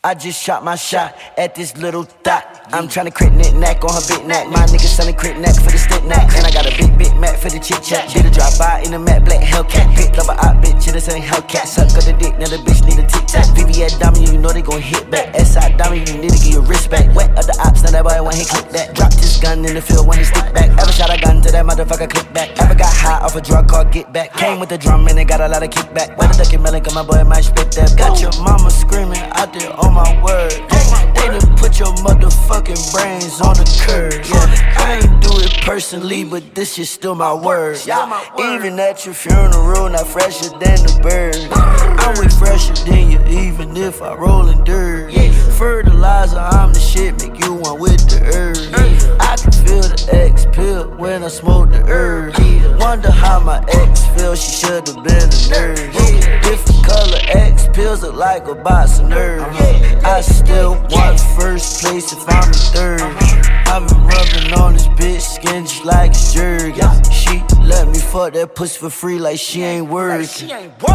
I just shot my shot at this little thot. I'm tryna crit knack on her big neck. My nigga selling crit neck for the stick neck. And I got a big Mac for the chit chat. Did a drive by in a matte black Hellcat. Picked up a op bitch, this ain't Hellcat. Suck up the dick, now the bitch need a tic tac. VVS diamond, you know they gon' hit back. SI diamond, you need to get your wrist back. Wet up the ops, now that boy when he click that. Dropped his gun in the field when he stick back. Ever shot a gun to that motherfucker click back. Ever got high off a drug called get back. Came with the drum and it got a lot of kickback. Wet the ducky melon, cause my boy might spit that. Got your mama screaming out there on my word. They done put your motherfucking brains on the curb. Yeah, I ain't do it personally, but this is still my word. Even at your funeral, not fresher than the bird. I'm way fresher than you, even if I roll in dirt. Fertilizer, I'm the shit, make you one with the herb. I can feel the X pill when I smoke the herb. Wonder how my ex feels, she should've been a nerd. Different color X pills look like a box of nerves. I still want first place if I'm in third. I've been rubbing on this bitch skin just like it's jerky. She let me fuck that pussy for free like she ain't working.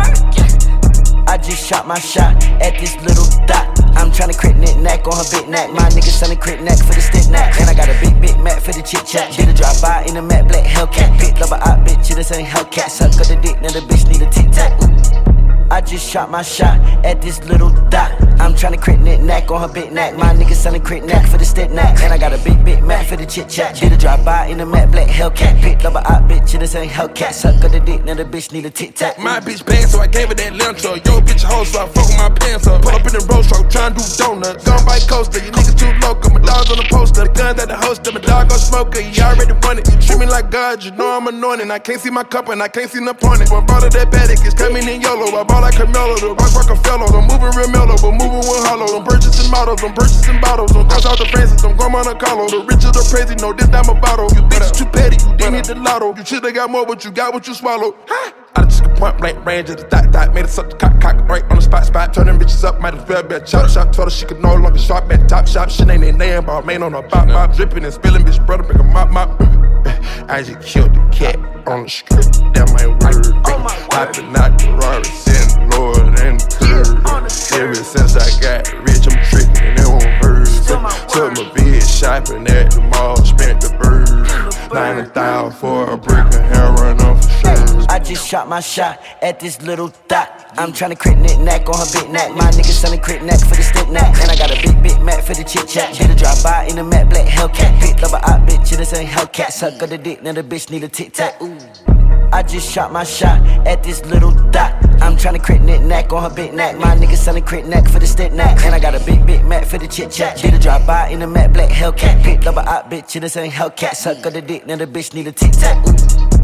I just shot my shot at this little thot. I'm tryna crit knack on her big neck. My nigga selling crit neck for the stick neck. And I got a big Mac for the chit chat. Did a drive by in a matte black Hellcat. Picked up a op bitch, this ain't Hellcat. Suck up the dick, now the bitch need a tic tac. I just shot my shot at this little thot. I'm tryna crit knack on her big neck. My nigga selling crit neck for the stick neck. And I got a big Mac for the chit chat. Did a drive by in a matte black Hellcat. Picked up a op bitch, this ain't Hellcat. Suck up the dick, now the bitch need a tic tac. My bitch bad, so I gave her that Lentro. Yo, bitch a hoe, so I fuck with my pants up. Pull up in the road truck, tryna do donuts. Gun bike coaster, you niggas too local. My dog's on the poster, the guns at the holster. My dog gon' smoker, he already run it. You treat me like God, you know I'm anointed. I can't see my cup and I can't see no opponent. One brought of that paddock, it's coming in YOLO. I ball like Carmelo, the rock Rockefeller. I'm moving real mellow, but moving with hollow. I'm purchasing models, I'm purchasing bottles. I'm cross out the Francis, I'm going on a Carlo. The rich or the crazy, no, this not my bottle. You bitches too petty, you didn't hit the lotto. You should've got more, but you got what you swallowed. I just took a point blank range at the dot, made it suck the cock, right on the spot, turn them bitches up, might as well be a chop. Told her she could no longer shop at top shop. Shit ain't in there, but man on her bop, dripping and spilling, bitch, brother, make a mop. I just killed the cat on the strip, that my word. Hopping out the Rari, sitting lower than the curb. Ever since I got rich, I'm tricking and it won't hurt. Took my bitch shopping at the mall, spent the bird. 90,000 for a brick of heroin on for sure. I just shot my shot at this little thot. I'm tryna crit knack on her big neck. My nigga selling crit neck for the stick neck. And I got a big Mac for the chit chat. Did a drive by in a matte black Hellcat. Picked up a op bitch, this ain't Hellcat. Suck up the dick, now the bitch need a tic tac. I just shot my shot at this little thot. I'm tryna crit knack on her big neck. My nigga selling crit neck for the stick neck. And I got a big Mac for the chit chat. Did a drive by in a matte black Hellcat. Picked up a op bitch, this ain't Hellcat. Suck up the dick, now the bitch need a tic tac.